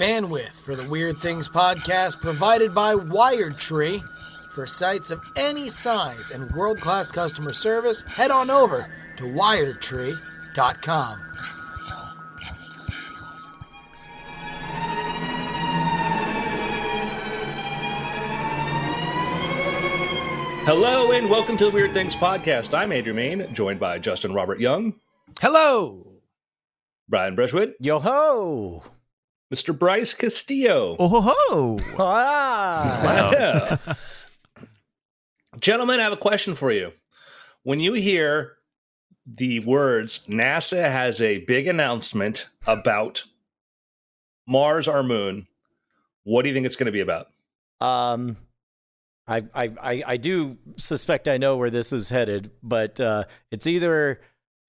Bandwidth for the Weird Things podcast provided by WiredTree. For sites of any size and world-class customer service, head on over to wiredtree.com. Hello and welcome to the Weird Things podcast. I'm Andrew Main, joined by Justin Robert Young. Hello. Brian Brushwood. Yo-ho. Mr. Bryce Castillo. Oh-ho-ho. Yeah. Gentlemen, I have a question for you. When you hear the words, NASA has a big announcement about Mars, our moon, what do you think it's going to be about? I do suspect I know where this is headed, but it's either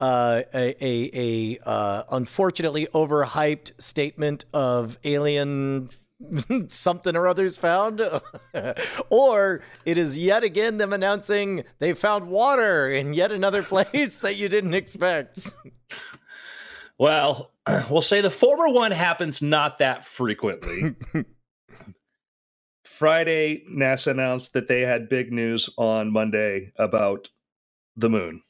a unfortunately overhyped statement of alien something or others found, or it is yet again them announcing they found water in yet another place that you didn't expect. Well, we'll say the former one happens not that frequently. Friday, NASA announced that they had big news on Monday about the moon.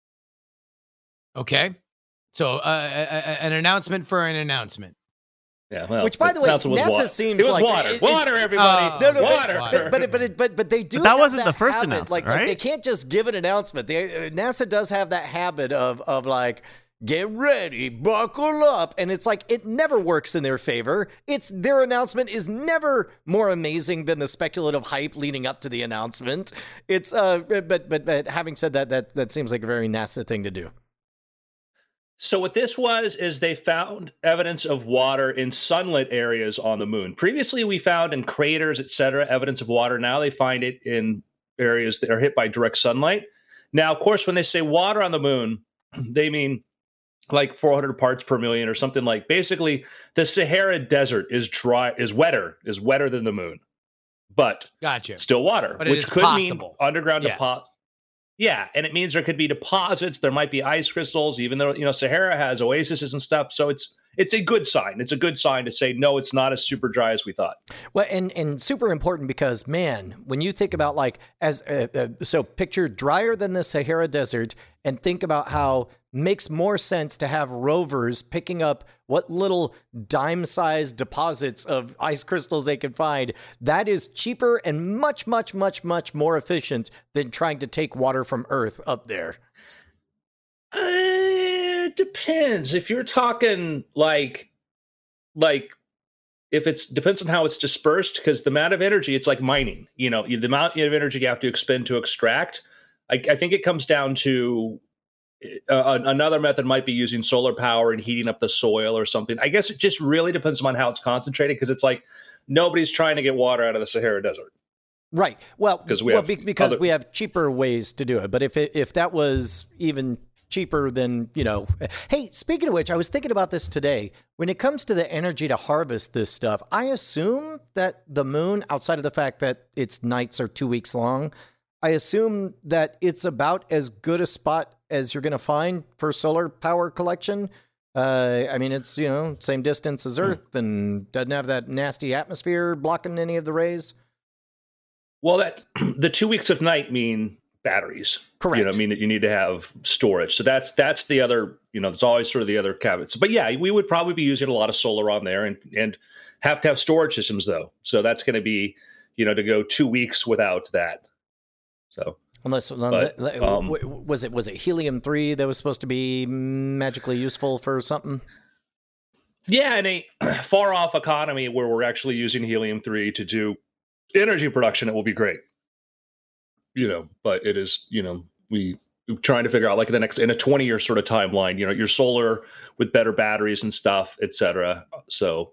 Okay. So an announcement for an announcement. Yeah, well, which, by the way, NASA seems like water, everybody. Water. But they do. But that have wasn't the first habit, announcement, like right? they can't just give an announcement. NASA does have that habit of like, get ready, buckle up, and it's like it never works in their favor. It's their announcement is never more amazing than the speculative hype leading up to the announcement. It's but having said that seems like a very NASA thing to do. So what this was is they found evidence of water in sunlit areas on the moon. Previously, we found in craters, etc., evidence of water. Now they find it in areas that are hit by direct sunlight. Now, of course, when they say water on the moon, they mean like 400 parts per million or something. Like basically the Sahara Desert is wetter than the moon, but gotcha. Still water, but which could possible. mean underground deposit. Yeah, and it means there could be deposits. There might be ice crystals, even though Sahara has oases and stuff. So it's a good sign. It's a good sign to say no, it's not as super dry as we thought. Well, and super important because man, when you think about like so picture drier than the Sahara Desert, and think about how makes more sense to have rovers picking up what little dime-sized deposits of ice crystals they can find. That is cheaper and much, much, much, much more efficient than trying to take water from Earth up there. It depends. If you're talking like if it's depends on how it's dispersed, because the amount of energy, it's like mining. The amount of energy you have to expend to extract. I think it comes down to another method might be using solar power and heating up the soil or something. I guess it just really depends on how it's concentrated, because it's like nobody's trying to get water out of the Sahara Desert. Right. Well, because we have cheaper ways to do it. But if that was even cheaper than, hey, speaking of which, I was thinking about this today. When it comes to the energy to harvest this stuff, I assume that the moon, outside of the fact that its nights are 2 weeks long, I assume that it's about as good a spot as you're going to find for solar power collection. I mean, it's, same distance as Earth and doesn't have that nasty atmosphere blocking any of the rays. Well, the 2 weeks of night mean batteries. Correct. Mean that you need to have storage. So that's the other, it's always sort of the other caveats. But yeah, we would probably be using a lot of solar on there and have to have storage systems though. So that's going to be, to go 2 weeks without that. So was it helium-3 that was supposed to be magically useful for something? Yeah, in a far off economy where we're actually using helium-3 to do energy production, it will be great. But it is, we trying to figure out like the next in a 20-year sort of timeline, your solar with better batteries and stuff, etc. So,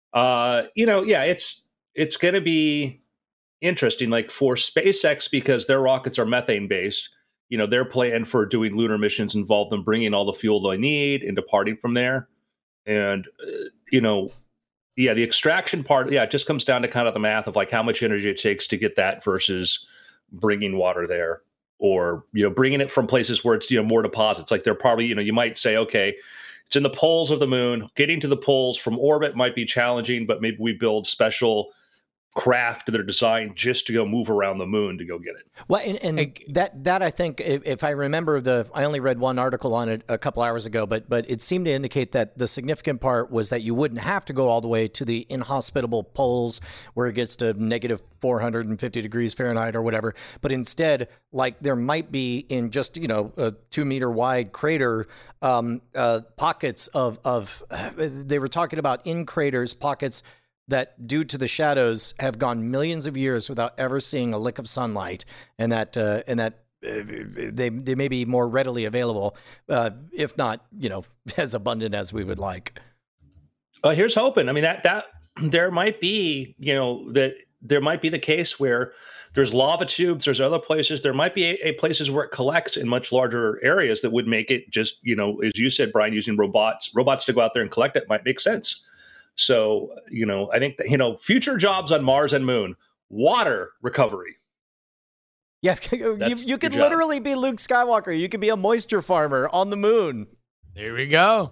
it's going to be interesting, like for SpaceX, because their rockets are methane based. Their plan for doing lunar missions involve them bringing all the fuel they need and departing from there. And the extraction part, it just comes down to kind of the math of like how much energy it takes to get that versus bringing water there, or bringing it from places where it's more deposits. Like they're probably you might say, okay, It's in the poles of the moon. Getting to the poles from orbit might be challenging, but maybe we build special craft that are designed just to go move around the moon to go get it. Well, and that I think, if I remember I only read one article on it a couple hours ago, but it seemed to indicate that the significant part was that you wouldn't have to go all the way to the inhospitable poles where it gets to negative 450 degrees Fahrenheit or whatever, but instead, like there might be in just, a 2-meter wide crater, pockets of they were talking about in craters, pockets that due to the shadows have gone millions of years without ever seeing a lick of sunlight, and that they may be more readily available, if not, as abundant as we would like. Here's hoping. I mean, that there might be, that there might be the case where there's lava tubes, there's other places, there might be a places where it collects in much larger areas that would make it just, as you said, Brian, using robots to go out there and collect it might make sense. So, I think that, future jobs on Mars and Moon, water recovery. Yeah, you could literally be Luke Skywalker. You could be a moisture farmer on the moon. There we go.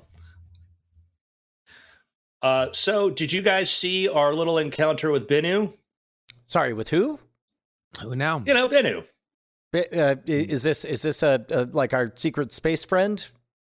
So did you guys see our little encounter with Bennu? Sorry, with who? Who now? Bennu. Is this like our secret space friend?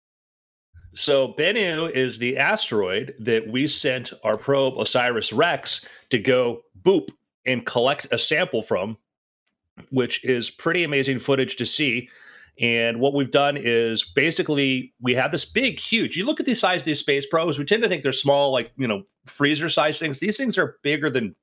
So Bennu is the asteroid that we sent our probe OSIRIS-REx to go boop and collect a sample from, which is pretty amazing footage to see. And what we've done is basically we have this big, huge, you look at the size of these space probes, we tend to think they're small, like, freezer size things. These things are bigger than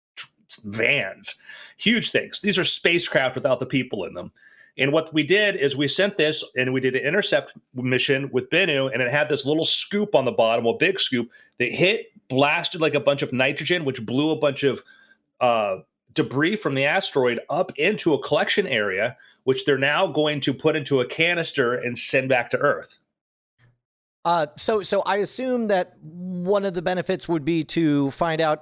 vans, huge things. These are spacecraft without the people in them. And what we did is we sent this and we did an intercept mission with Bennu, and it had this little scoop on the bottom, a big scoop that blasted like a bunch of nitrogen, which blew a bunch of debris from the asteroid up into a collection area, which they're now going to put into a canister and send back to Earth. So I assume that one of the benefits would be to find out,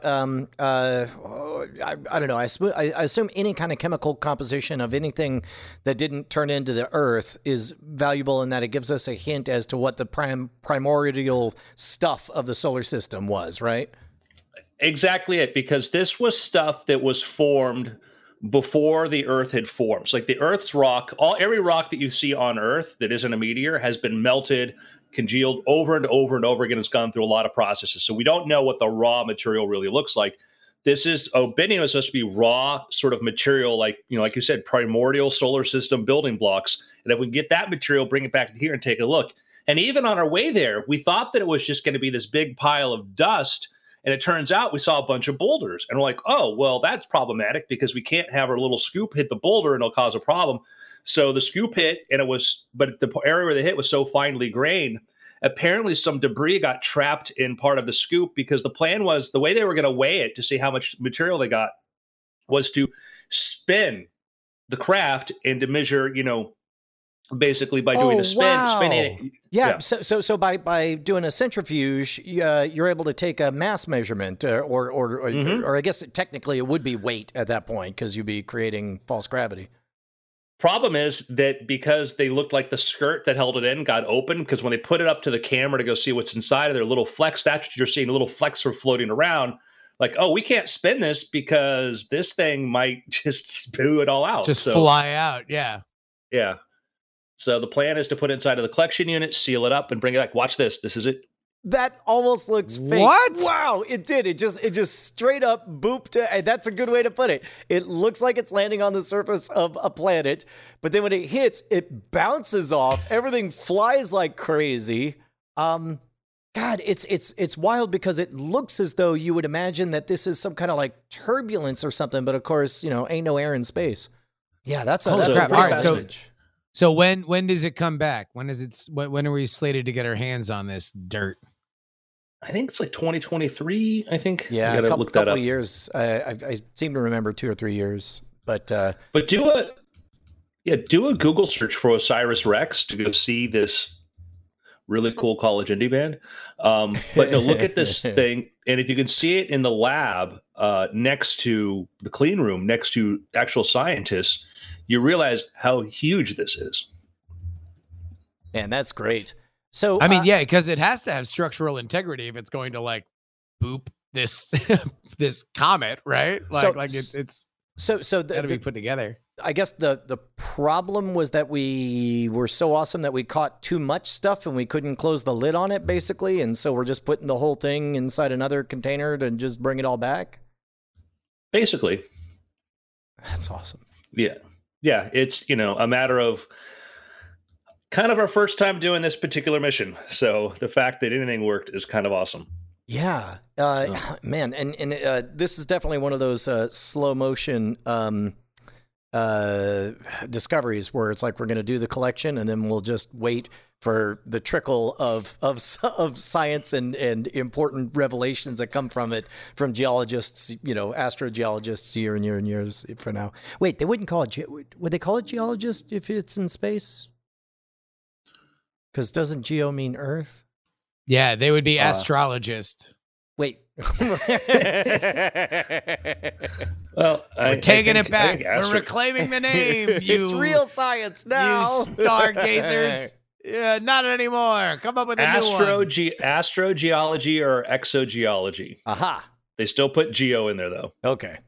I don't know, I assume any kind of chemical composition of anything that didn't turn into the Earth is valuable in that it gives us a hint as to what the primordial stuff of the solar system was, right? Exactly it, because this was stuff that was formed before the Earth had formed. So like the Earth's rock, every rock that you see on Earth that isn't a meteor has been melted, congealed over and over and over again. It's gone through a lot of processes. So we don't know what the raw material really looks like. This is, Bennu is supposed to be raw sort of material, like, like you said, primordial solar system building blocks. And if we get that material, bring it back here and take a look. And even on our way there, we thought that it was just going to be this big pile of dust. And it turns out we saw a bunch of boulders. And we're like, oh, well, that's problematic because we can't have our little scoop hit the boulder and it'll cause a problem. So the scoop hit, but the area where they hit was so finely grained. Apparently some debris got trapped in part of the scoop because the plan was, the way they were going to weigh it to see how much material they got was to spin the craft and to measure, basically by doing spinning it. Yeah. So by doing a centrifuge, you're able to take a mass measurement, or I guess technically it would be weight at that point because you'd be creating false gravity. Problem is that because they looked like the skirt that held it in got open, because when they put it up to the camera to go see what's inside of their little flecks, that's what you're seeing, the little flecks are floating around. Like, oh, we can't spin this because this thing might just spew it all out. Just fly out, yeah. Yeah. So the plan is to put it inside of the collection unit, seal it up, and bring it back. Watch this. This is it. That almost looks fake. What? Wow, it did. It just straight up booped. That's a good way to put it. It looks like it's landing on the surface of a planet, but then when it hits, it bounces off. Everything flies like crazy. God, it's wild because it looks as though you would imagine that this is some kind of like turbulence or something, but of course, ain't no air in space. Yeah, that's a crap. All right, so when does it come back? When are we slated to get our hands on this dirt? I think it's like 2023. I think. Yeah, a couple of years. I seem to remember 2 or 3 years, but do a Google search for OSIRIS-REx to go see this really cool college indie band. But no, look at this thing, and if you can see it in the lab next to the clean room, next to actual scientists, you realize how huge this is. Man, that's great. So I mean, yeah, because it has to have structural integrity if it's going to like boop this this comet, right? Like it's got to be put together. I guess the problem was that we were so awesome that we caught too much stuff and we couldn't close the lid on it, basically, and so we're just putting the whole thing inside another container to just bring it all back. Basically, that's awesome. Yeah, it's a matter of kind of our first time doing this particular mission, so the fact that anything worked is kind of awesome. Yeah, man, and this is definitely one of those slow motion discoveries where it's like we're going to do the collection and then we'll just wait for the trickle of science and important revelations that come from it from geologists, astrogeologists year and year and years from now. Wait, they wouldn't call it would they call it geologist if it's in space? Because doesn't geo mean Earth? Yeah, they would be astrologist. Wait. Well, we're taking it back. We're reclaiming the name. It's real science now. You stargazers. Yeah, not anymore. Come up with a new one. Astrogeology or exogeology. Aha. They still put geo in there though. Okay.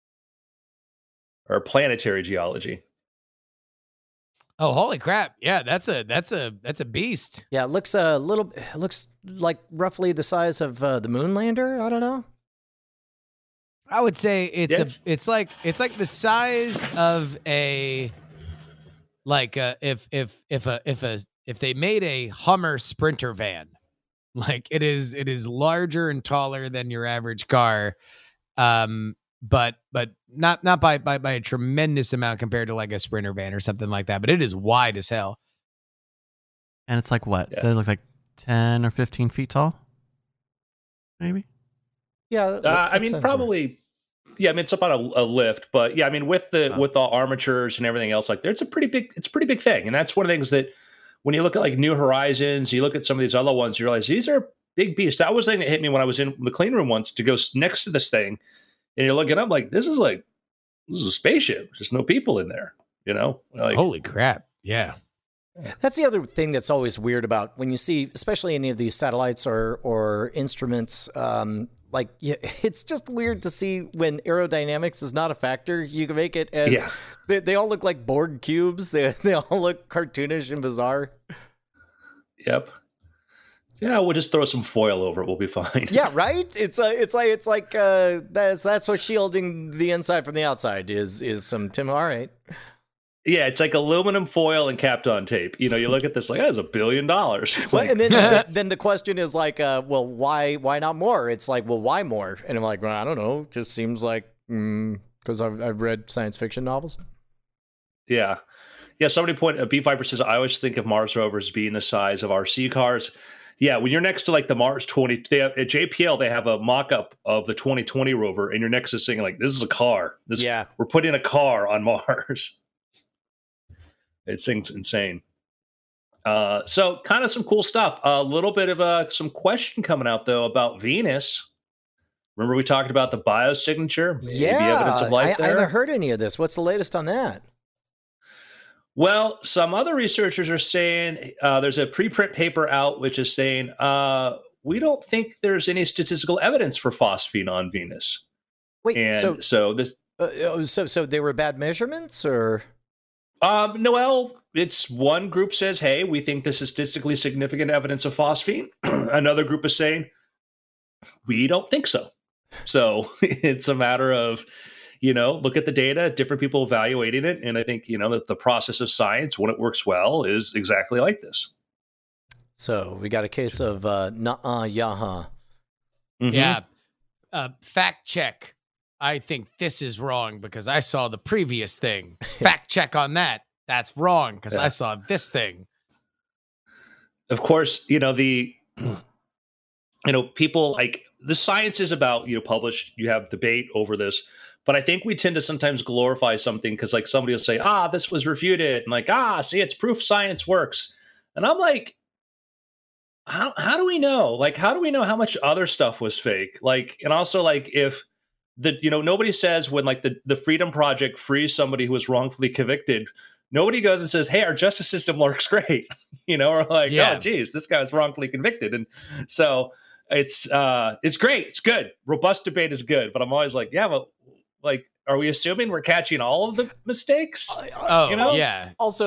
Or planetary geology. Oh, holy crap. Yeah, that's a beast. Yeah, it looks like roughly the size of the moon lander. I don't know. I would say it's like the size of a if they made a Hummer Sprinter van. Like it is larger and taller than your average car. But not by a tremendous amount compared to like a Sprinter van or something like that. But it is wide as hell. And it's like what? Yeah. It looks like 10 or 15 feet tall, maybe. Yeah, I mean, probably. Right. Yeah, I mean, it's about a lift, but yeah, I mean, with the armatures and everything else, like there, it's a pretty big thing, and that's one of the things that when you look at like New Horizons, you look at some of these other ones, you realize these are big beasts. That was the thing that hit me when I was in the clean room once to go next to this thing. And you're looking up like, this is a spaceship. There's no people in there, Like, holy crap. Yeah. That's the other thing that's always weird about when you see, especially any of these satellites or instruments, it's just weird to see when aerodynamics is not a factor. You can make it as, they all look like Borg cubes. They all look cartoonish and bizarre. Yep. Yeah, we'll just throw some foil over it. We'll be fine. Yeah, right. It's like that's what's shielding the inside from the outside is some Tim. All right. Yeah, it's like aluminum foil and Kapton tape. You look at this like that's $1 billion. Well, and then the question is like, well, why not more? It's like, well, why more? And I'm like, well, I don't know. Just seems like because I've read science fiction novels. Yeah. Somebody B5 says I always think of Mars rovers being the size of RC cars. Yeah, when you're next to like the Mars 20, at JPL they have a mock-up of the 2020 rover, and you're next to saying like, "This is a car. We're putting a car on Mars." It's insane. So kind of some cool stuff. A little bit of some question coming out though about Venus. Remember we talked about the biosignature? Yeah, maybe evidence of life there? I haven't heard any of this. What's the latest on that? Well, some other researchers are saying there's a preprint paper out which is saying we don't think there's any statistical evidence for phosphine on Venus. Wait, and so they were bad measurements, or? Noel, it's one group says, "Hey, we think this is statistically significant evidence of phosphine." Another group is saying, "We don't think so." So it's a matter of. Look at the data, different people evaluating it. And I think, that the process of science, when it works well, is exactly like this. So we got a case of yaha. Mm-hmm. Yeah. Fact check. I think this is wrong because I saw the previous thing. Fact check on that. That's wrong because I saw this thing. Of course, people like the science is about, published, you have debate over this. But I think we tend to sometimes glorify something because like somebody will say, this was refuted. And like, see, it's proof science works. And I'm like, how do we know? Like, how do we know how much other stuff was fake? Like, and also like if nobody says when like the Freedom Project frees somebody who was wrongfully convicted, nobody goes and says, hey, our justice system works great. Or like, oh, geez, this guy's wrongfully convicted. And so it's great. It's good. Robust debate is good. But I'm always like, yeah, but like, are we assuming we're catching all of the mistakes? Yeah. Also,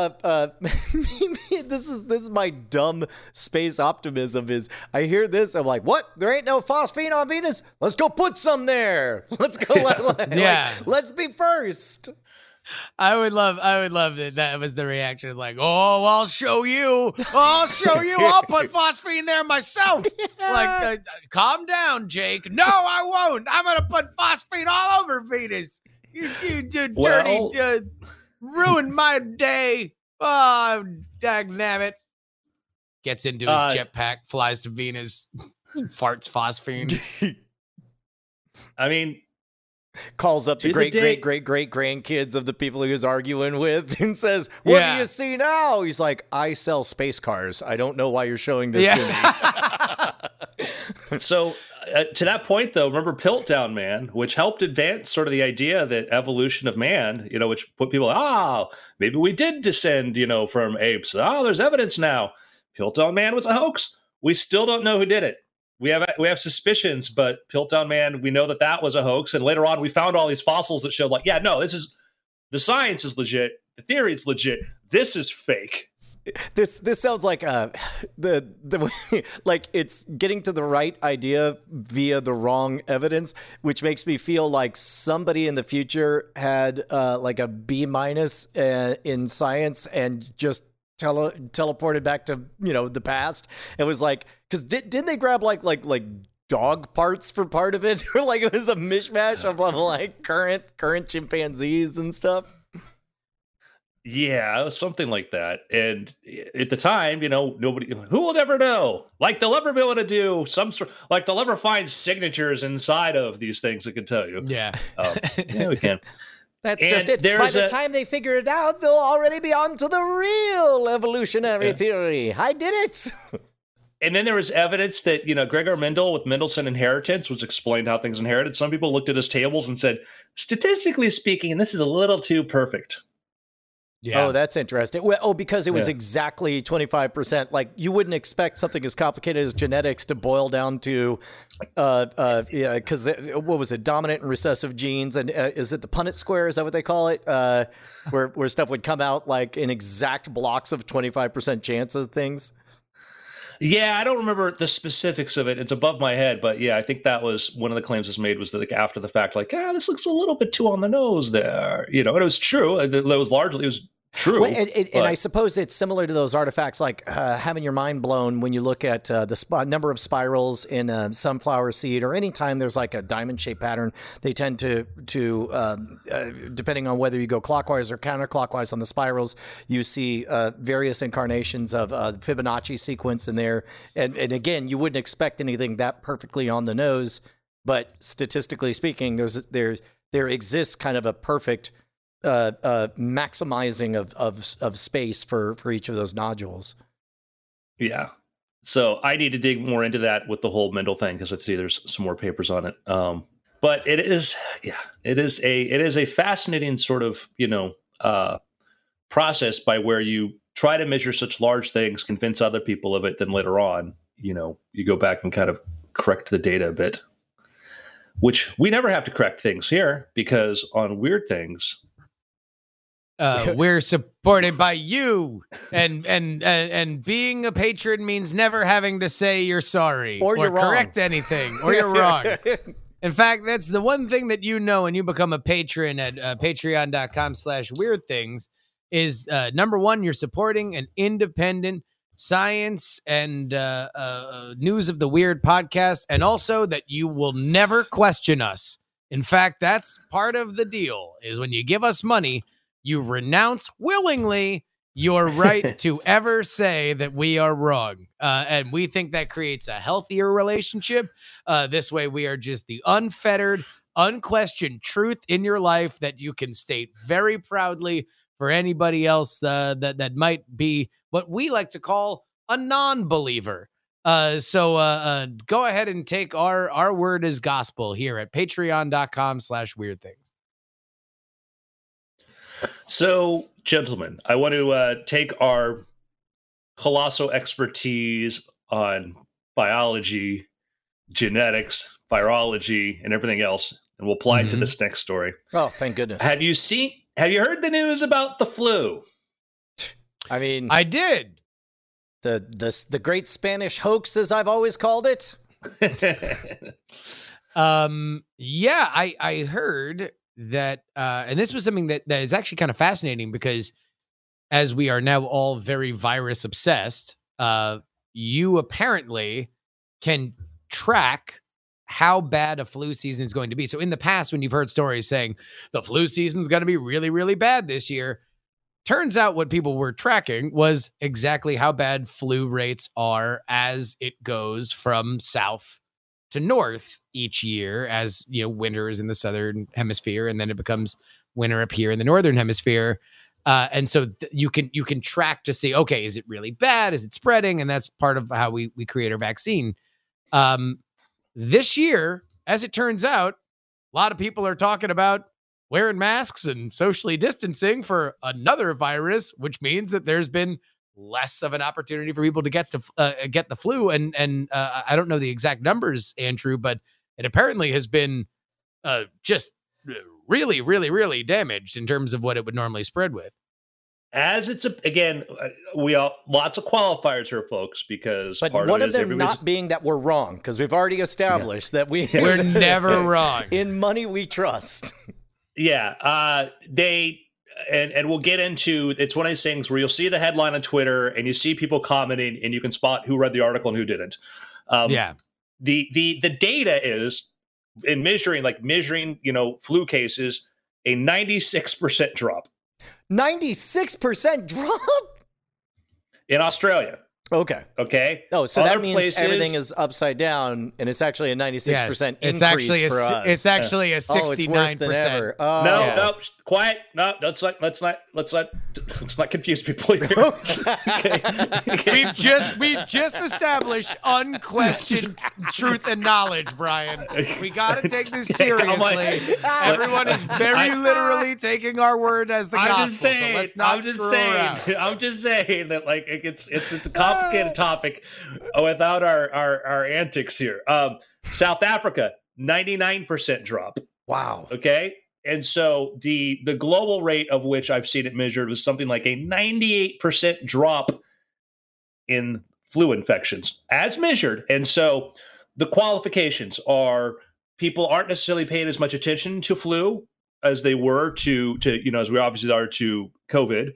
this is my dumb space optimism. Is I hear this, I'm like, what? There ain't no phosphine on Venus? Let's go put some there. Let's go. Let's be first. I would love that was the reaction. Like, oh, I'll show you. I'll put phosphine there myself. Yeah. Like, calm down, Jake. No, I won't. I'm going to put phosphine all over Venus. You dirty, ruined my day. Oh, dagnabbit. Gets into his jetpack, flies to Venus, farts phosphine. I mean, calls up the great grandkids of the people he was arguing with and says, what do you see now? He's like, I sell space cars. I don't know why you're showing this to me. So to that point, though, remember Piltdown Man, which helped advance sort of the idea that evolution of man, which put people, maybe we did descend, from apes. There's evidence now. Piltdown Man was a hoax. We still don't know who did it. We have suspicions, but Piltdown Man, we know that was a hoax. And later on, we found all these fossils that showed like, the science is legit. The theory is legit. This is fake. This sounds like like it's getting to the right idea via the wrong evidence, which makes me feel like somebody in the future had like a B- in science and just teleported back to the past. It was like, because didn't they grab like dog parts for part of it, or like it was a mishmash of like current chimpanzees and stuff? Yeah, it was something like that. And at the time, nobody, who will ever know? Like they'll ever be able to do some sort, like they'll ever find signatures inside of these things that can tell you. Yeah, yeah, we can. That's just it. By the time they figure it out, they'll already be on to the real evolutionary theory. I did it. And then there was evidence that, Gregor Mendel with Mendelssohn inheritance was explained how things inherited. Some people looked at his tables and said, statistically speaking, this is a little too perfect. Yeah. Oh, that's interesting. Well, because it was exactly 25%. Like you wouldn't expect something as complicated as genetics to boil down to, because what was it? Dominant and recessive genes, and is it the Punnett square? Is that what they call it? Where stuff would come out like in exact blocks of 25% chance of things. Yeah, I don't remember the specifics of it. It's above my head, but yeah, I think that was one of the claims was made was that like after the fact, like, this looks a little bit too on the nose there, and it was true. It was true. Well, and I suppose it's similar to those artifacts, like having your mind blown when you look at the number of spirals in a sunflower seed, or anytime there's like a diamond-shaped pattern, they tend to depending on whether you go clockwise or counterclockwise on the spirals, you see various incarnations of Fibonacci sequence in there. And again, you wouldn't expect anything that perfectly on the nose, but statistically speaking, there exists kind of a perfect maximizing of space for each of those nodules. Yeah. So I need to dig more into that with the whole Mendel thing, because I see there's some more papers on it. But it is a fascinating sort of, process by where you try to measure such large things, convince other people of it, then later on, you go back and kind of correct the data a bit, which we never have to correct things here, because on Weird Things, we're supported by you, and being a patron means never having to say you're sorry or you're correct anything, or you're wrong. In fact, that's the one thing that when you become a patron at patreon.com/weirdthings is number one, you're supporting an independent science and news of the weird podcast, and also that you will never question us. In fact, that's part of the deal, is when you give us money, you renounce willingly your right to ever say that we are wrong. And we think that creates a healthier relationship. This way, we are just the unfettered, unquestioned truth in your life that you can state very proudly for anybody else that might be what we like to call a non-believer. So go ahead and take our word as gospel here at patreon.com/weirdthings. So, gentlemen, I want to take our colossal expertise on biology, genetics, virology, and everything else, and we'll apply it to this next story. Oh, thank goodness. Have you heard the news about the flu? I mean, I did. The great Spanish hoax, as I've always called it. Yeah, I heard that, and this was something that is actually kind of fascinating because as we are now all very virus obsessed, you apparently can track how bad a flu season is going to be. So in the past, when you've heard stories saying the flu season is going to be really, really bad this year, turns out what people were tracking was exactly how bad flu rates are as it goes from south to north each year, as you know, winter is in the southern hemisphere, and then it becomes winter up here in the northern hemisphere. And so you can track to see, okay, is it really bad? Is it spreading? And that's part of how we create our vaccine. This year, as it turns out, a lot of people are talking about wearing masks and socially distancing for another virus, which means that there's been less of an opportunity for people to get the flu. And I don't know the exact numbers, Andrew, but it apparently has been just really, really, really damaged in terms of what it would normally spread with. As it's we all lots of qualifiers here, folks, because but part one of of them not being that we're wrong, because we've already established that we're never wrong. In money we trust. Yeah, and we'll get into, it's one of these things where you'll see the headline on Twitter and you see people commenting and you can spot who read the article and who didn't. The data is in measuring, flu cases, a 96% drop. 96% drop in Australia. Okay. Oh, so that means everything is upside down, and it's actually a 96% increase for us. It's actually a 69%. Oh, no, quiet. No, let's not confuse people here. Okay. We've just established unquestioned truth and knowledge, Brian. We got to take this seriously. Everyone is very literally taking our word as the gospel. So let's not screw around. I'm just saying that it's a complicated topic without our antics here. South Africa, 99% drop. Wow. Okay. And so the global rate of which I've seen it measured was something like a 98% drop in flu infections as measured. And so the qualifications are people aren't necessarily paying as much attention to flu as they were to as we obviously are to COVID.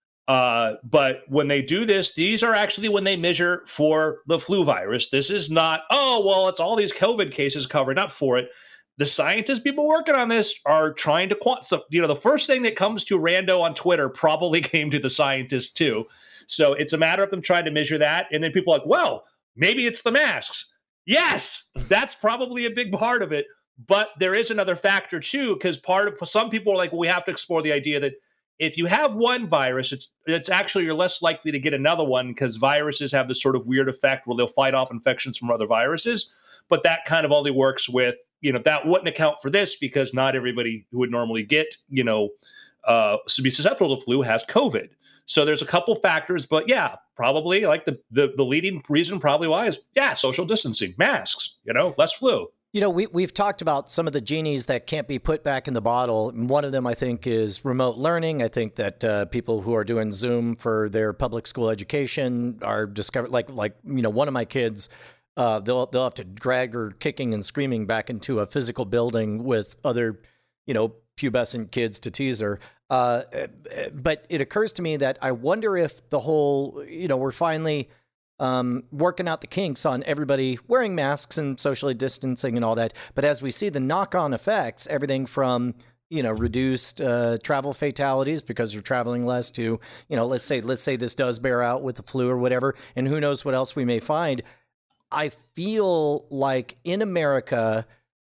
But when they do this, these are actually when they measure for the flu virus. This is not, it's all these COVID cases covering up for it. The scientists, people working on this, are trying to the first thing that comes to Rando on Twitter probably came to the scientists too. So it's a matter of them trying to measure that. And then people are like, well, maybe it's the masks. Yes, that's probably a big part of it. But there is another factor too, because some people are like, well, we have to explore the idea that if you have one virus, it's actually you're less likely to get another one because viruses have this sort of weird effect where they'll fight off infections from other viruses. But that kind of only works with, that wouldn't account for this because not everybody who would normally get, to be susceptible to flu has COVID. So there's a couple factors, but yeah, probably like the leading reason probably why is, social distancing, masks, less flu. We've talked about some of the genies that can't be put back in the bottle. One of them, I think, is remote learning. I think that people who are doing Zoom for their public school education are discovered, one of my kids, they'll have to drag her kicking and screaming back into a physical building with other, pubescent kids to tease her. But it occurs to me that I wonder if the whole, we're finally working out the kinks on everybody wearing masks and socially distancing and all that. But as we see the knock-on effects, everything from, reduced travel fatalities because you're traveling less to, let's say this does bear out with the flu or whatever, and who knows what else we may find. I feel like in America,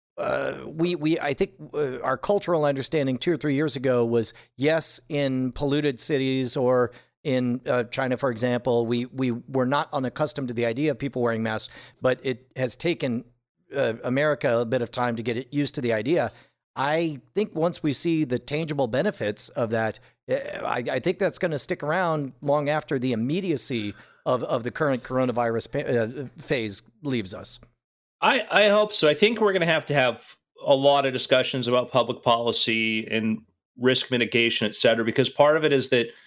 I think our cultural understanding 2 or 3 years ago was, yes, in polluted cities or in China, for example, we were not unaccustomed to the idea of people wearing masks, but it has taken America a bit of time to get used to the idea. I think once we see the tangible benefits of that, I think that's going to stick around long after the immediacy of the current coronavirus phase leaves us. I hope so. I think we're going to have a lot of discussions about public policy and risk mitigation, et cetera, because part of it is that,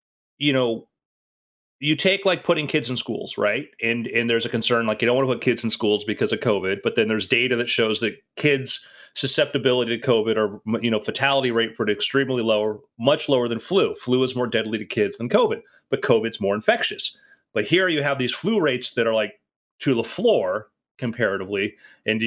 you take like putting kids in schools, right? And there's a concern, like you don't want to put kids in schools because of COVID, but then there's data that shows that kids' susceptibility to COVID or, fatality rate for it extremely lower, much lower than flu. Flu is more deadly to kids than COVID, but COVID's more infectious. But here you have these flu rates that are like to the floor comparatively. And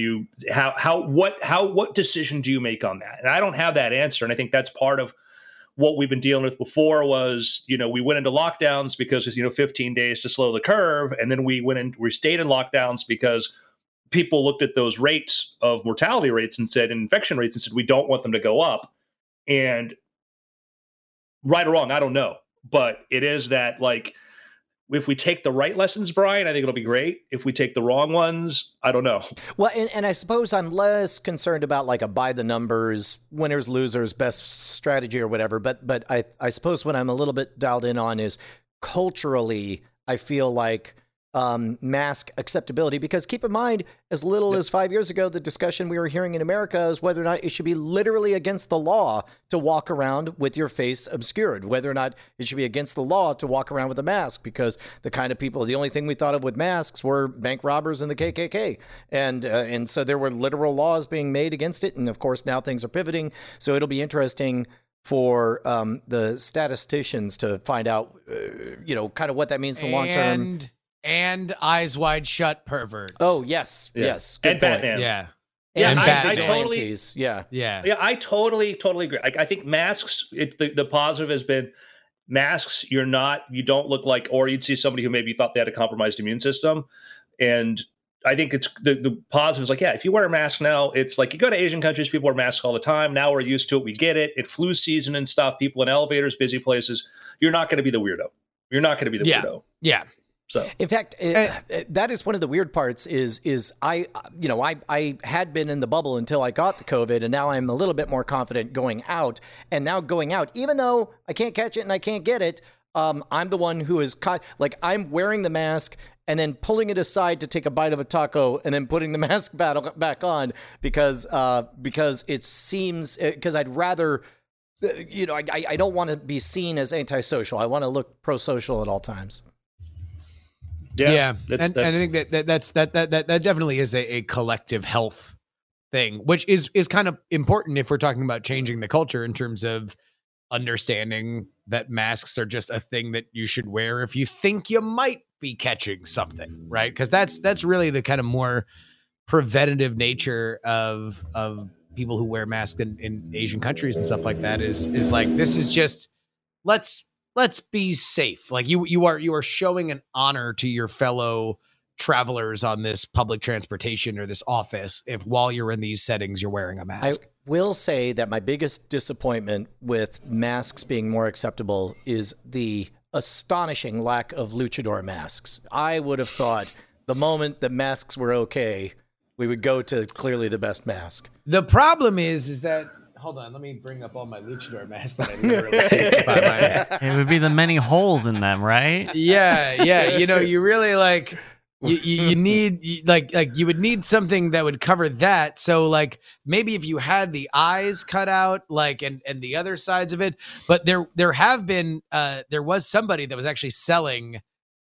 what decision do you make on that? And I don't have that answer. And I think that's part of what we've been dealing with before was, we went into lockdowns because it's, 15 days to slow the curve. And then we stayed in lockdowns because people looked at those rates of mortality rates and infection rates and said, we don't want them to go up. And right or wrong, I don't know. But it is that, like, if we take the right lessons, Brian, I think it'll be great. If we take the wrong ones, I don't know. Well, and I suppose I'm less concerned about like a by the numbers, winners, losers, best strategy or whatever. But I suppose what I'm a little bit dialed in on is culturally, I feel like mask acceptability, because keep in mind, as little as 5 years ago, the discussion we were hearing in America is whether or not it should be literally against the law to walk around with your face obscured, whether or not it should be against the law to walk around with a mask, because the only thing we thought of with masks were bank robbers and the KKK. And so there were literal laws being made against it. And of course, now things are pivoting. So it'll be interesting for the statisticians to find out, kind of what that means in the long term. And Eyes Wide Shut perverts. Oh, yes. Yeah. Yes. Good and point. Batman. Yeah. Yeah, and I totally, I totally agree. I think masks, the positive has been masks. You don't look like, or you'd see somebody who maybe thought they had a compromised immune system. And I think it's the positive is like, if you wear a mask now, it's like you go to Asian countries, people wear masks all the time. Now we're used to it. We get it. It's flu season and stuff. People in elevators, busy places. You're not going to be the weirdo. Weirdo. Yeah. So, in fact, that is one of the weird parts is I had been in the bubble until I got the COVID, and now I'm a little bit more confident going out. And now going out, even though I can't catch it and I can't get it, I'm the one who is caught. Like, I'm wearing the mask and then pulling it aside to take a bite of a taco and then putting the mask back on because it seems, because I'd rather, I don't want to be seen as antisocial. I want to look pro-social at all times. Yeah. And I think that definitely is a collective health thing, which is kind of important if we're talking about changing the culture in terms of understanding that masks are just a thing that you should wear if you think you might be catching something, right? Because that's really the kind of more preventative nature of people who wear masks in Asian countries and stuff like that is like, this is just, let's be safe. Like you are showing an honor to your fellow travelers on this public transportation or this office if while you're in these settings you're wearing a mask. I will say that my biggest disappointment with masks being more acceptable is the astonishing lack of luchador masks. I would have thought the moment that masks were okay, we would go to clearly the best mask. The problem is that, hold on, let me bring up all my luchador masks that I literally saved by my... It would be the many holes in them, right? Yeah. You really like... You need like you would need something that would cover that. So like maybe if you had the eyes cut out, like and the other sides of it, but there was somebody that was actually selling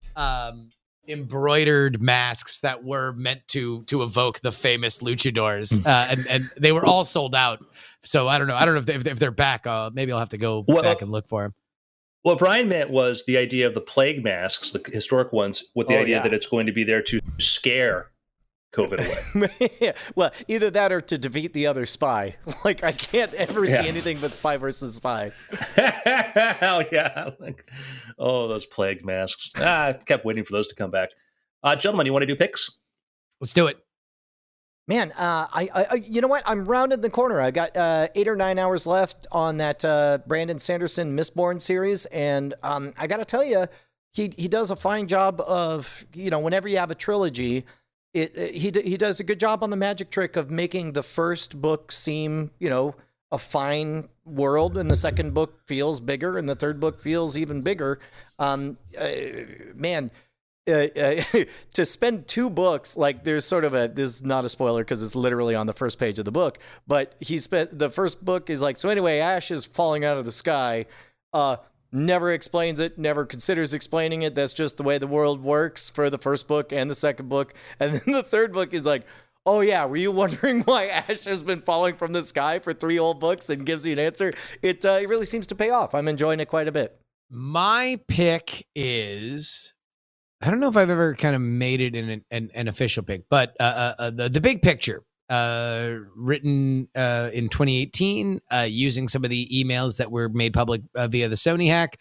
embroidered masks that were meant to evoke the famous luchadors, and they were all sold out. So I don't know if they're back. Maybe I'll have to go back and look for them. What Brian meant was the idea of the plague masks, the historic ones, with the idea that it's going to be there to scare COVID away. Yeah. Well, either that or to defeat the other spy. Like, I can't ever see anything but spy versus spy. Hell yeah. Those plague masks. I kept waiting for those to come back. Gentlemen, you want to do picks? Let's do it. Man, I you know what? I'm rounding the corner. I got 8 or 9 hours left on that Brandon Sanderson Mistborn series, and I got to tell you, he does a fine job of, whenever you have a trilogy, he does a good job on the magic trick of making the first book seem, a fine world, and the second book feels bigger, and the third book feels even bigger. To spend 2 books, like there's sort of this is not a spoiler because it's literally on the first page of the book, but the first book is like, so anyway, ash is falling out of the sky, never explains it, never considers explaining it. That's just the way the world works for the first book and the second book. And then the third book is like, oh yeah, were you wondering why ash has been falling from the sky for 3 whole books, and gives you an answer? It really seems to pay off. I'm enjoying it quite a bit. My pick is, I don't know if I've ever kind of made it in an official pick, but the Big Picture, written in 2018, using some of the emails that were made public via the Sony hack.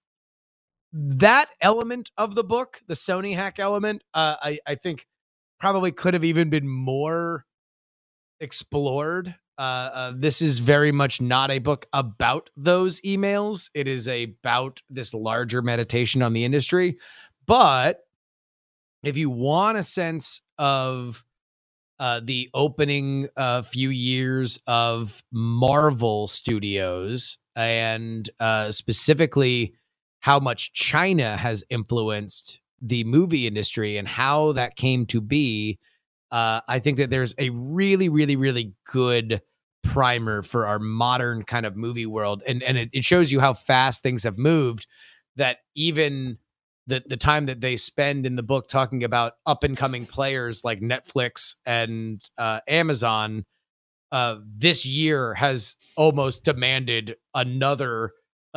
That element of the book, the Sony hack element, I think probably could have even been more explored. This is very much not a book about those emails. It is about this larger meditation on the industry. But if you want a sense of the opening few years of Marvel Studios, and specifically how much China has influenced the movie industry and how that came to be, I think that there's a really, really, really good primer for our modern kind of movie world. And it shows you how fast things have moved, that even the time that they spend in the book talking about up and coming players like Netflix and Amazon, this year has almost demanded another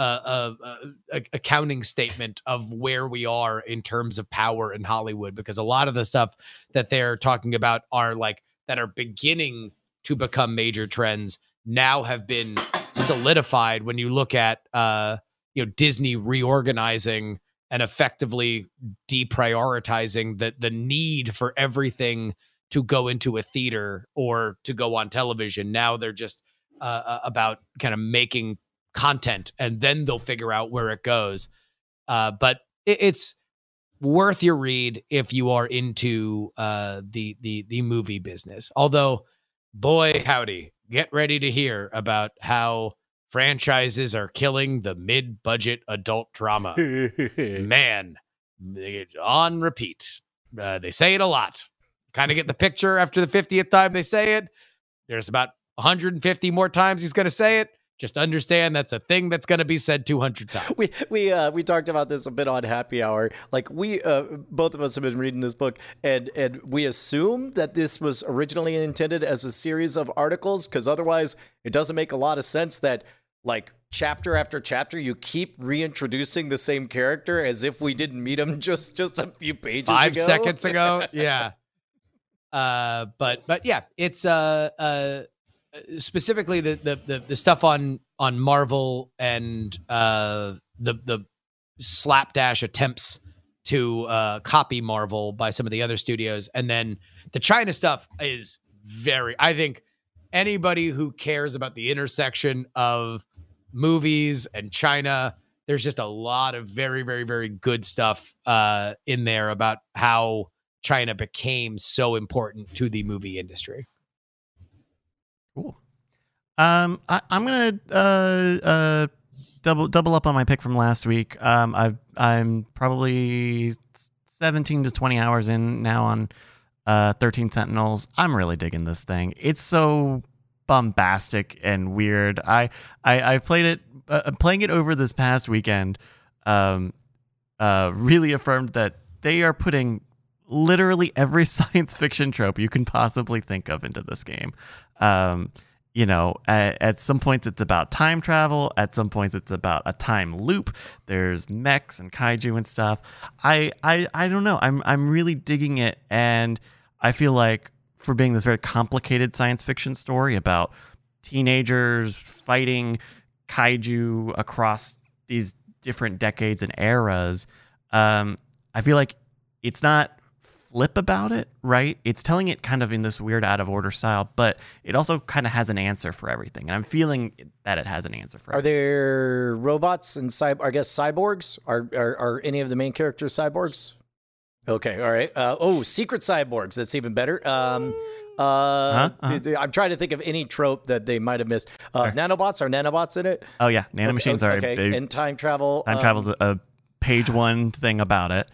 accounting statement of where we are in terms of power in Hollywood, because a lot of the stuff that they're talking about are like that are beginning to become major trends now have been solidified when you look at Disney reorganizing and effectively deprioritizing the need for everything to go into a theater or to go on television. Now they're just about kind of making content, and then they'll figure out where it goes. But it's worth your read if you are into the movie business. Although, boy, howdy, get ready to hear about how franchises are killing the mid-budget adult drama. Man, on repeat. They say it a lot. Kind of get the picture after the 50th time they say it. There's about 150 more times he's going to say it. Just understand that's a thing that's going to be said 200 times. We talked about this a bit on Happy Hour. Like we both of us have been reading this book, and we assume that this was originally intended as a series of articles, because otherwise it doesn't make a lot of sense that like chapter after chapter you keep reintroducing the same character as if we didn't meet him just a few pages 5 ago. seconds ago. Yeah. But yeah, it's specifically the stuff on Marvel and the slapdash attempts to copy Marvel by some of the other studios, and then the China stuff is I think anybody who cares about the intersection of movies and China, there's just a lot of very, very, very good stuff in there about how China became so important to the movie industry. Cool. I'm gonna double up on my pick from last week. I'm probably 17 to 20 hours in now on 13 Sentinels. I'm really digging this thing. It's so bombastic and weird. I played it, playing it over this past weekend. Really affirmed that they are putting literally every science fiction trope you can possibly think of into this game. At some points it's about time travel. At some points it's about a time loop. There's mechs and kaiju and stuff. I don't know. I'm really digging it, and I feel like for being this very complicated science fiction story about teenagers fighting kaiju across these different decades and eras, I feel like it's not flip about it, right? It's telling it kind of in this weird out of order style, but it also kind of has an answer for everything. And I'm feeling that it has an answer for everything. Are there robots and cyborgs? Are any of the main characters cyborgs? Okay, all right. Secret cyborgs. That's even better. I'm trying to think of any trope that they might have missed. Nanobots, are nanobots in it? Oh yeah, nanomachines are. Okay. And time travel. Time travel's a page one thing about it.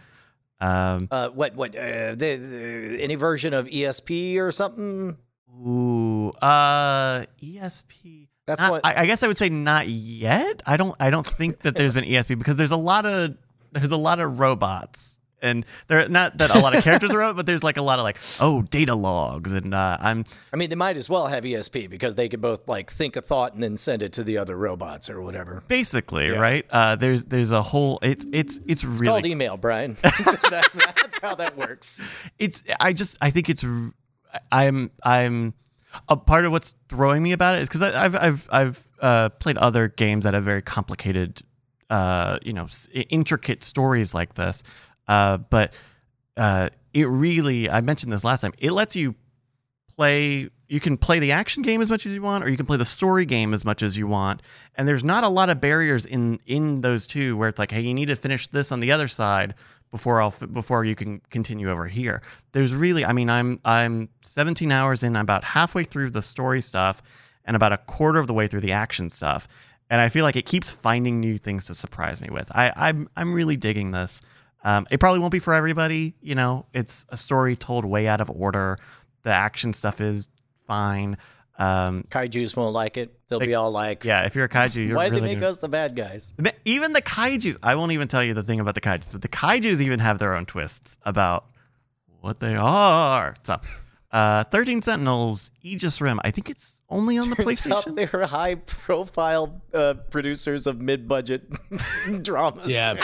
Any version of ESP or something? Ooh, ESP. That's not, what I guess I would say not yet. I don't think that there's been ESP because there's a lot of robots. And they're not that a lot of characters are out, but there's like a lot of like, data logs. And I mean, they might as well have ESP because they could both like think a thought and then send it to the other robots or whatever. Basically, yeah. Right? There's a whole. It's really called email, Brian. That's how that works. I think it's. I'm a part of what's throwing me about it is because I've played other games that have very complicated, intricate stories like this. But it really, I mentioned this last time, it lets you can play the action game as much as you want, or you can play the story game as much as you want. And there's not a lot of barriers in those two where it's like, hey, you need to finish this on the other side before you can continue over here. There's really, I mean, I'm 17 hours in, I'm about halfway through the story stuff and about a quarter of the way through the action stuff. And I feel like it keeps finding new things to surprise me with. I'm really digging this. It probably won't be for everybody. It's a story told way out of order. The action stuff is fine. Kaijus won't like it. They'll be all like, yeah, if you're a kaiju, why did they make us the bad guys? Even the kaijus, I won't even tell you the thing about the kaijus, but the kaijus even have their own twists about what they are. So, 13 Sentinels, Aegis Rim. I think it's only on the PlayStation. They're high-profile producers of mid-budget dramas. Yeah.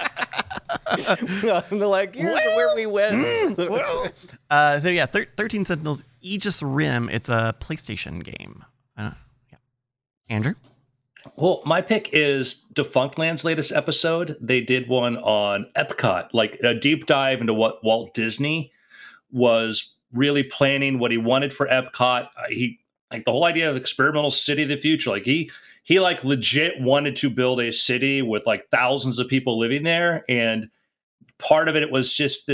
They're like, here's where we went. 13 Sentinels, Aegis Rim. It's a PlayStation game. Yeah. Andrew? Well, my pick is Defunctland's latest episode. They did one on Epcot, like a deep dive into what Walt Disney was really planning, what he wanted for Epcot. He like the whole idea of experimental city of the future. Like he like legit wanted to build a city with like thousands of people living there. And part of it was just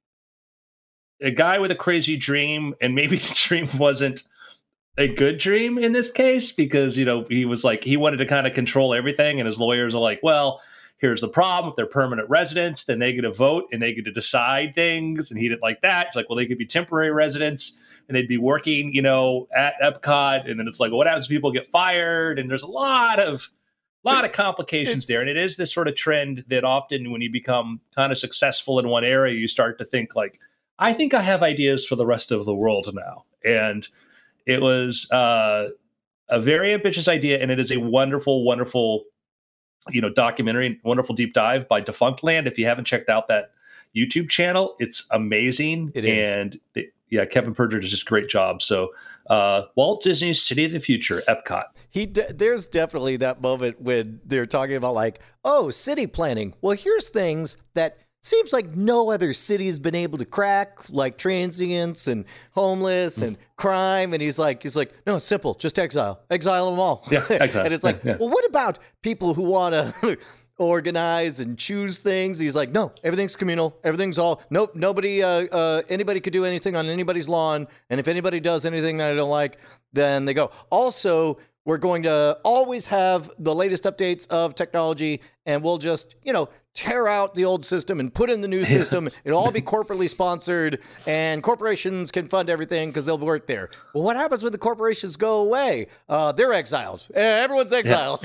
a guy with a crazy dream. And maybe the dream wasn't a good dream in this case, because, he was like, he wanted to kind of control everything. And his lawyers are like, well, here's the problem. If they're permanent residents, then they get to vote and they get to decide things. And he didn't like that. It's like, well, they could be temporary residents and they'd be working, at Epcot. And then it's like, well, what happens if people get fired? And there's a lot of complications there. And it is this sort of trend that often when you become kind of successful in one area, you start to think like, I think I have ideas for the rest of the world now. And it was a very ambitious idea. And it is a wonderful, wonderful, documentary, wonderful deep dive by Defunctland. If you haven't checked out that YouTube channel, it's amazing. It is. And Kevin Perjury does just a great job. So Walt Disney's City of the Future, Epcot. There's definitely that moment when they're talking about like, city planning. Well, here's things that seems like no other city has been able to crack, like transients and homeless and crime. And he's like, no, it's simple. Just exile them all. Yeah, exile. And it's like, well, what about people who want to organize and choose things? He's like, no, everything's communal. Everything's nobody, anybody could do anything on anybody's lawn. And if anybody does anything that I don't like, then they go. Also, we're going to always have the latest updates of technology, and we'll just, tear out the old system and put in the new system. It'll all be corporately sponsored, and corporations can fund everything because they'll work there. Well, what happens when the corporations go away? They're exiled. Everyone's exiled.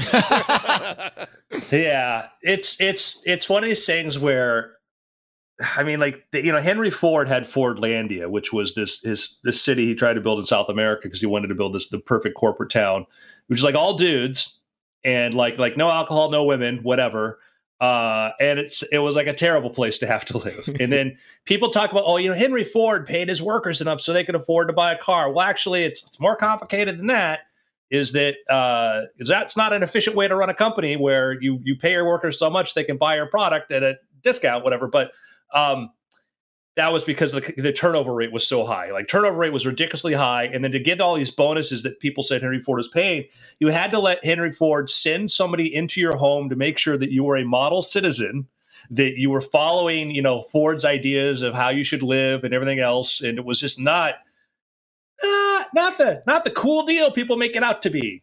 Yeah, it's one of these things where, I mean, like, Henry Ford had Fordlandia, which was this city he tried to build in South America because he wanted to build the perfect corporate town, which is like all dudes and like no alcohol, no women, whatever. And it was like a terrible place to have to live. And then people talk about, Henry Ford paid his workers enough so they could afford to buy a car. Well, actually, it's more complicated than that. Is that's not an efficient way to run a company where you pay your workers so much they can buy your product at a discount, whatever. But that was because the turnover rate was so high. Like, turnover rate was ridiculously high. And then to get all these bonuses that people said Henry Ford was paying, you had to let Henry Ford send somebody into your home to make sure that you were a model citizen, that you were following, Ford's ideas of how you should live and everything else. And it was just not not the cool deal people make it out to be.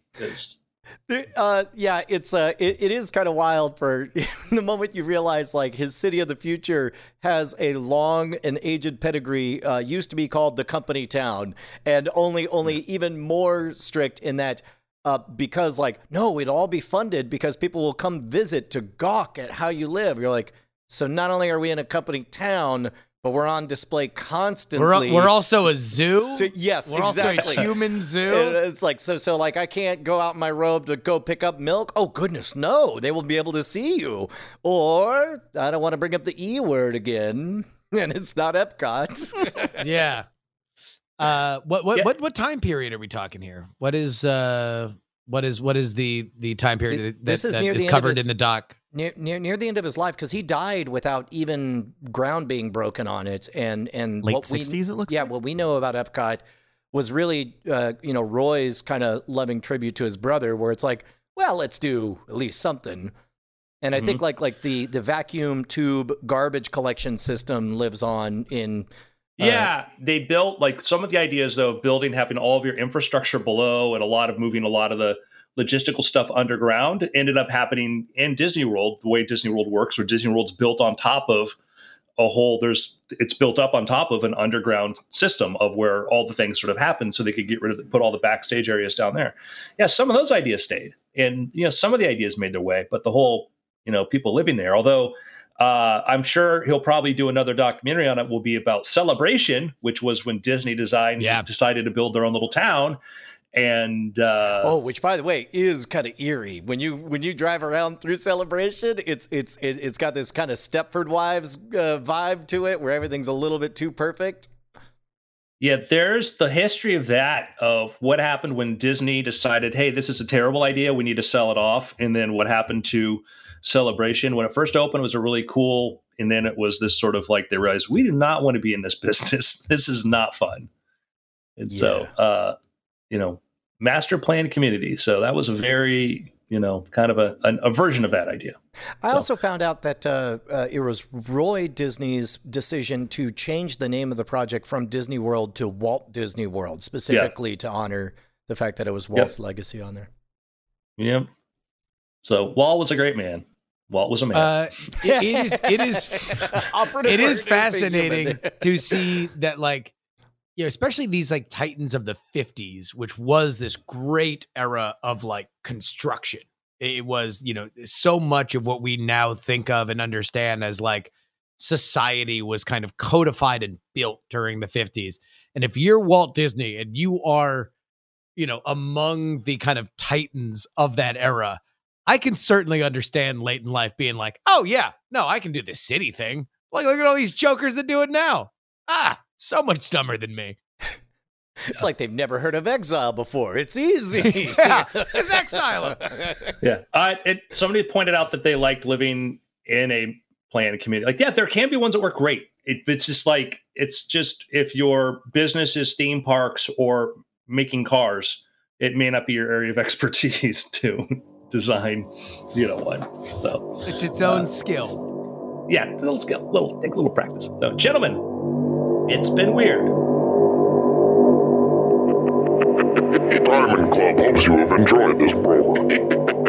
Yeah, it is kind of wild for the moment you realize like his city of the future has a long and aged pedigree, used to be called the company town, and only even more strict in that because like, no, it'll all be funded because people will come visit to gawk at how you live. You're like, so not only are we in a company town, but we're on display constantly. We're also a zoo. Yes, we're exactly. Also a human zoo. It's like so like I can't go out in my robe to go pick up milk. Oh goodness, no! They will be able to see you. Or I don't want to bring up the E word again, and it's not Epcot. Yeah. What time period are we talking here? What is the time period that is covered in the doc? Near the end of his life, because he died without even ground being broken on it, and late 60s it looks like. What we know about Epcot was really Roy's kind of loving tribute to his brother, where it's like, well, let's do at least something. And I think like the vacuum tube garbage collection system lives on in. They built like some of the ideas though of building, having all of your infrastructure below, and moving a lot of the logistical stuff underground ended up happening in Disney World, the way Disney World works, where Disney World's built on top of it's built up on top of an underground system of where all the things sort of happen, so they could put all the backstage areas down there. Yeah, some of those ideas stayed, and some of the ideas made their way, but the whole people living there, although I'm sure he'll probably do another documentary on it, will be about Celebration, which was when Disney decided to build their own little town. And which by the way is kind of eerie when you drive around through Celebration. It's got this kind of Stepford Wives vibe to it, where everything's a little bit too perfect. Yeah, there's the history of that, of what happened when Disney decided, hey, this is a terrible idea, we need to sell it off, and then what happened to Celebration. When it first opened, it was a really cool, and then it was this sort of like, they realized we do not want to be in this business. This is not fun. And so master plan community. So that was a very, kind of a version of that idea. I also found out that it was Roy Disney's decision to change the name of the project from Disney World to Walt Disney World, specifically to honor the fact that it was Walt's legacy on there. Yep. So Walt was a great man. Walt was a man. It is fascinating to see that, like, especially these like titans of the 50s, which was this great era of like construction. It was, so much of what we now think of and understand as like society was kind of codified and built during the 50s. And if you're Walt Disney and you are, among the kind of titans of that era, I can certainly understand late in life being like, oh yeah, no, I can do the city thing. Like, look at all these jokers that do it now. So much dumber than me. It's like they've never heard of Exile before. It's easy. Yeah, just exile them. Yeah. Somebody pointed out that they liked living in a planned community. Like, yeah, there can be ones that work great. It's just if your business is theme parks or making cars, it may not be your area of expertise to design, one. So it's its own skill. Yeah, a little skill. Take a little practice. So, gentlemen, it's been weird. Diamond Club hopes you have enjoyed this program.